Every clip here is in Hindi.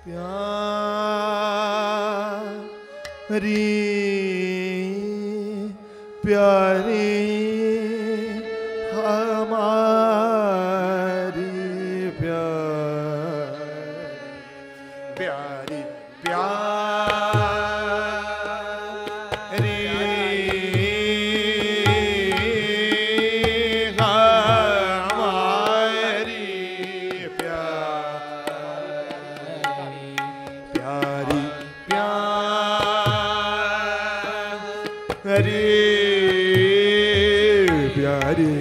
प्यारी प्यारी हमारी प्यारी प्यारी हमारी प्यारी प्यारी प्यारी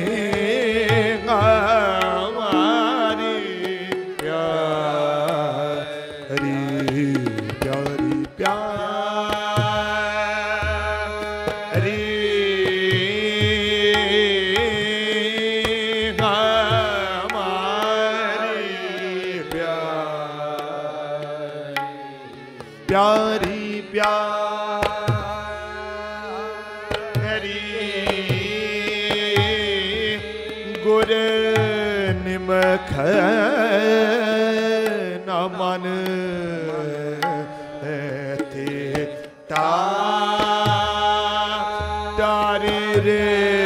हमारी प्यारी प्यारी प्यारी हमारी प्यारी प्यारी गुर निमख न मन थे तारी रे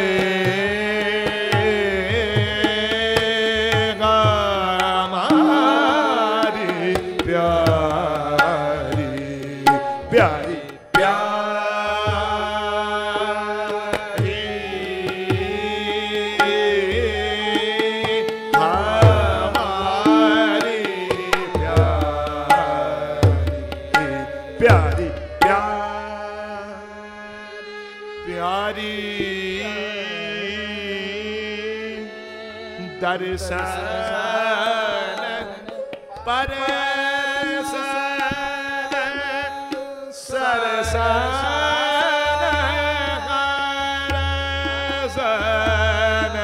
हमारी प्यारी प्यारी प्यारी हमारी प्यारी प्यारी दर्शन परसन सरसन हरसन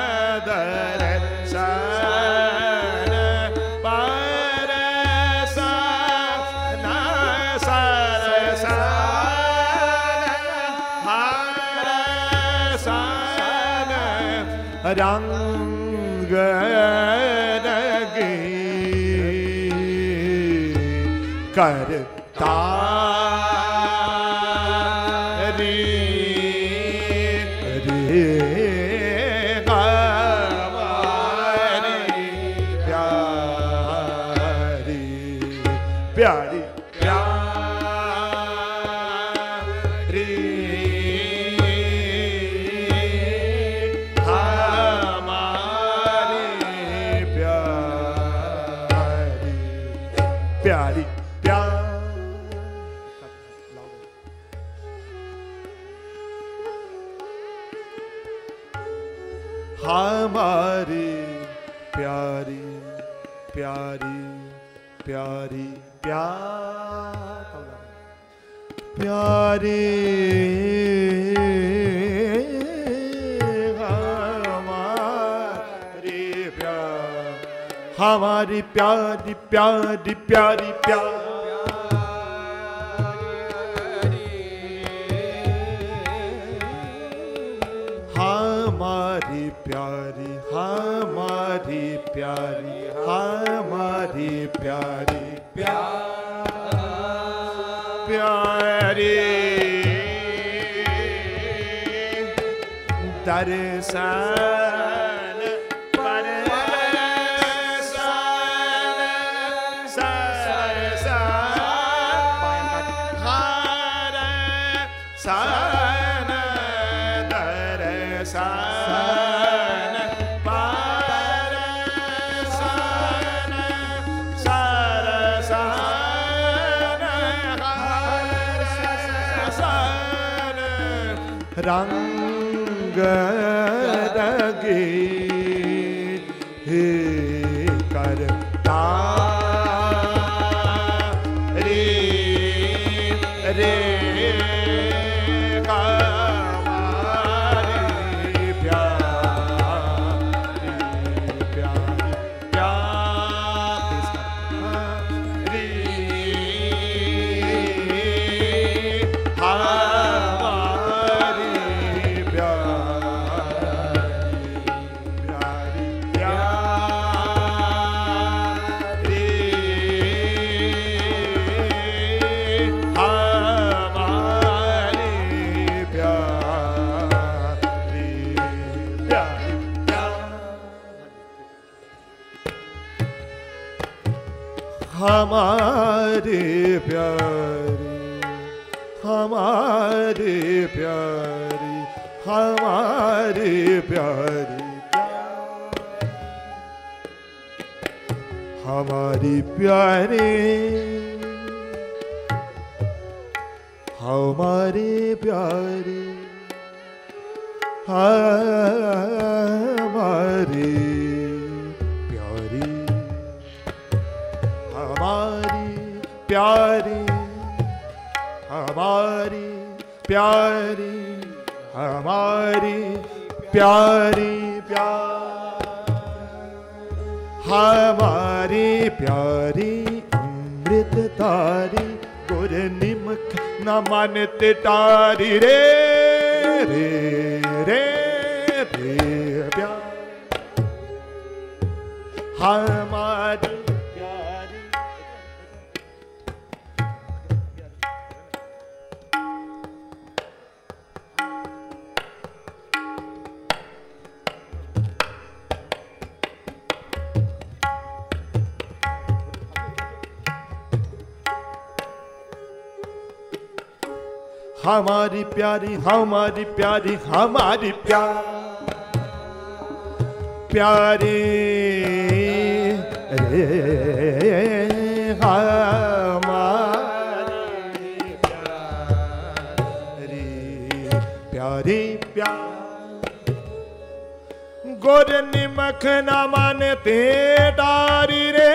दर्शन परसन सरसन हरसन रंग रंगी करता रे हमारी प्यारी प्यारी प्यारी हमारी प्यारी प्यारी हमारी प्यारी प्यारी प्यारी प्यारी हमारी प्यारी प्यारी प्यारी हमारी प्यारी हमारी प्यारी हमारी प्यारी प्यारी दर्शन परसन सरसन हरसन दर्शन परसन सरसन हरसन रंग रंगी करता रे हमारी प्यारी प्यारी प्यारी हमारी प्यारी प्यारी प्यारी हमारे प्यारे, हमारे प्यारे, हमारे प्यारे, हमारी प्यारे, हमारे प्यारे, हमारे प्यारे, हमारी प्यारी, हमारी प्यारी, हमारी प्यारी हमारी प्यारी अमृत तारी गुर निमक न मानते तारी रे रे रे रे प्यार हमारी हमारी प्यारी, हमारी प्यारी, हमारी प्यारी रे हमारी प्यारी प्यारी गुर निमक न मानते डारी रे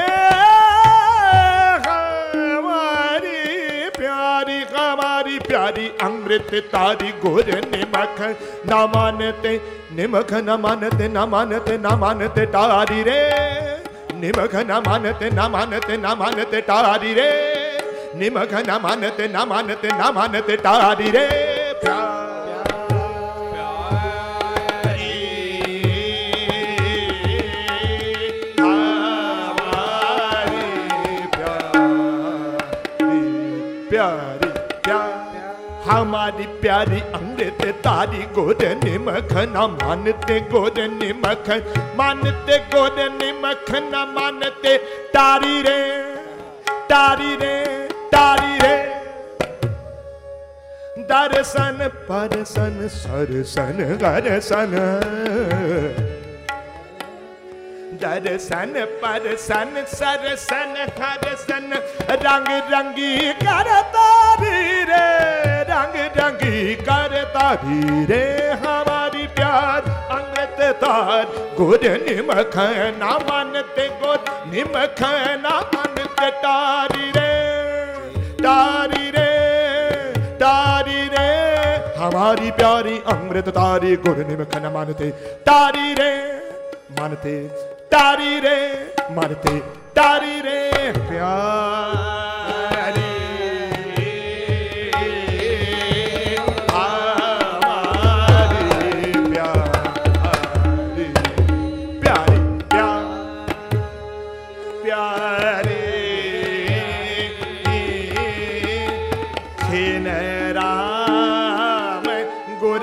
प्यारी अमृत तारी गुर निमक न मानते निमक न मानते न मानते न मानते तारी रे निमक न मानते न मानते न मानते तारी रे निमक न मानते न मानते न मानते तारी रे हमारी प्यारी अमृत तारी गोद निमक न मानते गोद निमक मानते गोद निमक न मानते तारी रे तारी रे तारी रे दर्शन परसन सरसन गरसन दर्शन परसन सरसन हरसन रंग रंगी करता रे रंग रंगी करता रे हमारी प्यार अमृत तार गुर निमक न मानते गुर निमक न मानते तारी रे तारी रे तारी रे हमारी प्यारी अमृत तारी गुर निमक न मानते तारी रे मानते तारी रे मानते तारी रे प्यारी हमारी प्यारी प्यारी प्यारी खिन राम गुर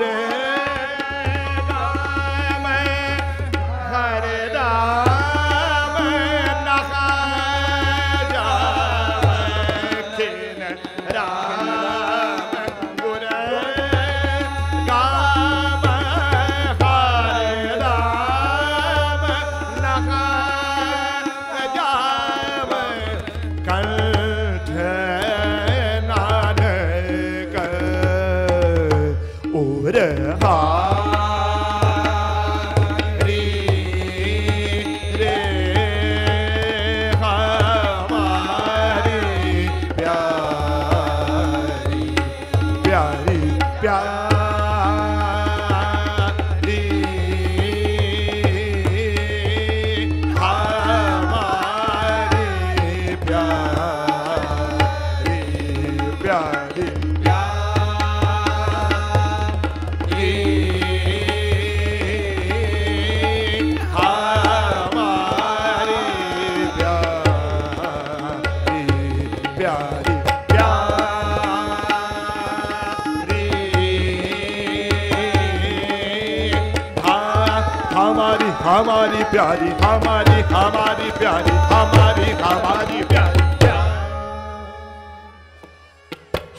हमारी प्यारी हमारी प्यारी हमारी प्यारी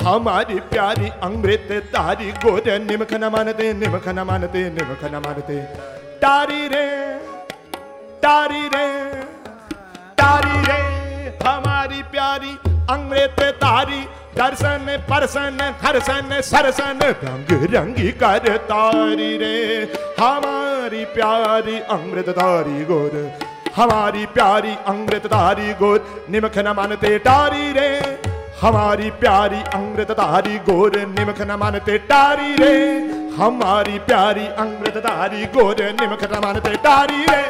हमारी प्यारी अमृत तारी गोर निमक न मानते निमक न मानते निमक न मानते तारी रे तारी रे तारी रे हमारी प्यारी अमृत तारी दर्शन परसन हर्षन सरसन रंग रंगी कर तारी रे हमारी प्यारी अमृत तारी गोर हमारी प्यारी अमृत तारी गोर निमक न मानते तारी रे हमारी प्यारी अमृत तारी गोर निमक न मानते तारी रे हमारी प्यारी अमृत तारी गोर निमक न मानते तारी रे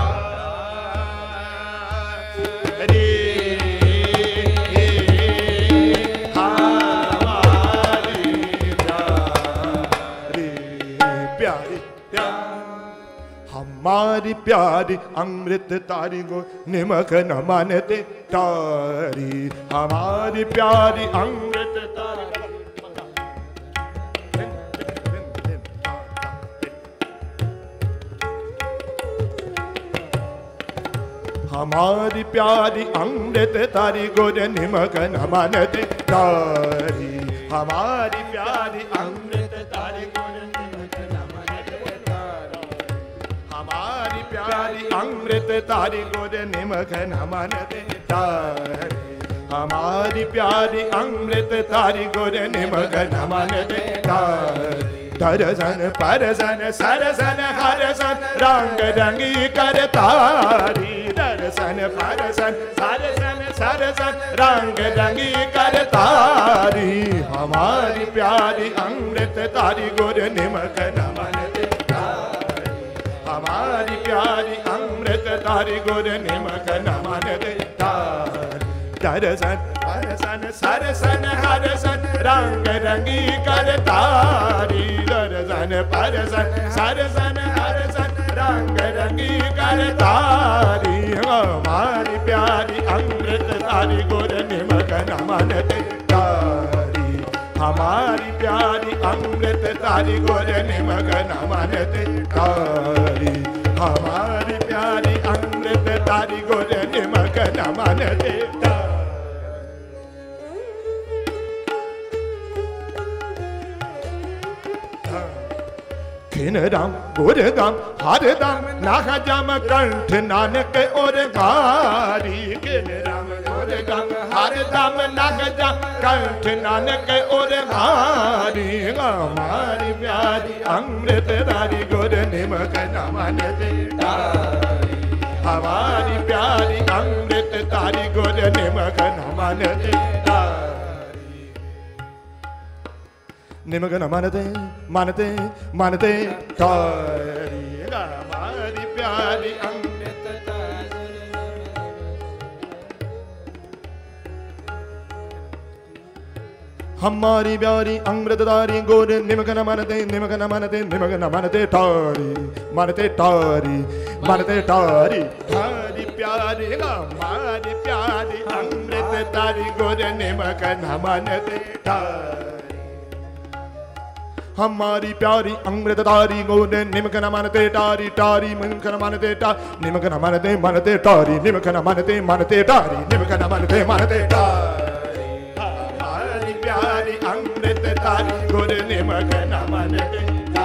हमारी प्यारी अमृत तारी गो निमक न मानते तारी हमारी प्यारी अमृत तारी हमारी प्यारी अमृत तारी गोर निमक न मानते तारी हमारी प्यारी अमृत तारी गोर निमक न मानते तारी हमारी प्यारी अमृत तारी गोर निमक न मानते तारी हमारी प्यारी अमृत तारी गोर निमक न मानते तारी दर्शन परसन सरसन हरसन रंग रंगी कर तारी दर्शन परसन सरसन सरसन रंग रंगी कर तारी हमारी प्यारी अमृत तारी गोर निमक न मानते तारी हमारी प्यारी अमृत तारी गोर निमक न मानते तारी दर्शन परसन सरसन हरसन रंग रंगी कर तारी दर्शन परसन सरसन हरसन रंग रंगी कर तारी हमारी प्यारी अमृत तारी गोर निमक न मानते तारी हमारी प्यारी अमृत तारी गोर निमक न मानते तारी हमारी प्यारी अमृत तारी गोर निमक न मानते तारी खिन राम गोर दाम हर दाम नाग जाम कंठ नानक और घारी खिन राम गोर दाम हर दाम नाग जाम कंठ नानक और घारी हमारी प्यारी अमृत तारी गोर निमक न मानते तारी हमारी प्यारी अमृत तारी गोर निमक न मानते तारी निमक न मानते मानते मानते तारी हमारी प्यारी अमृत हमारी प्यारी अमृत तारी गोर निमक न मानते निमक न मानते निमक न मानते तारी मानते तारी मानते तारी हमारी प्यारी हमारी प्यारी अमृत तारी गोर निमक न मानते तारी हमारी प्यारी अमृत तारी गोर निमक न मानते तारी तारी निमक न मानते निमक न मानते मानते तारी निमक न मानते मानते तारी निमक न मानते मानते तारी हमारी प्यारी अमृत तारी गोर निमक न मानते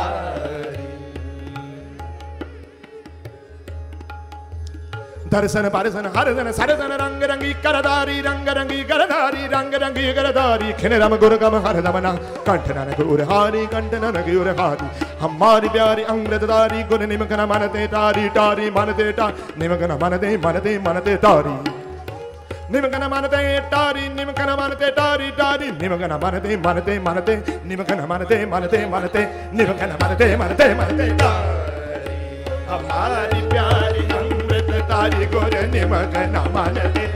दर्शन परसन हरसन सरसन रंग रंगी करदारी रंग रंगी करदारी रंग रंगी करदारी खिन रम गुर गम हर दमना कंठ नानक उर हारी कंठ नानक उर हारी हमारी प्यारी अमृत तारी गुर निमक न मानते तारी तारी मानते ता निमक न मानते मानते मानते तारी निमक न मानते तारी निमक न मानते तारी तारी निमक न मानते मानते मानते निमक न मानते मानते मानते निमक न मानते मानते मानते तारी हमारी प्यारी तारी गोर निमक न मानते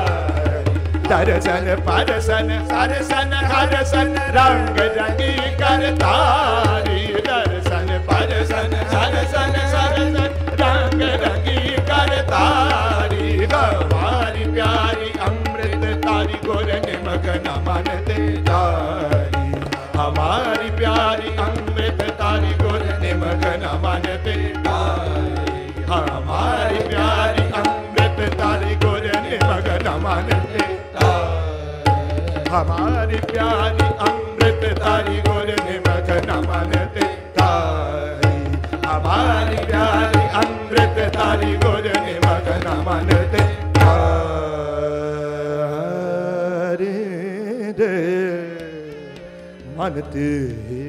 दर्शन परसन सरसन हरसन रंग रंगी कर तारी दर्शन परसन सरसन सरसन रंग रंगी कर तारी हमारी प्यारी अमृत तारी गोर निमक न मानते तारी हमारी प्यारी अमृत तारी गोर निमक न मानते तारी हमारी प्यारी अमृत तारी गोर निमक न मानते हमारी प्यारी तारी गुर निमख न मानते तारी, हमारी प्यारी अमृत तारी गुर निमख न मानते तारी रे मानते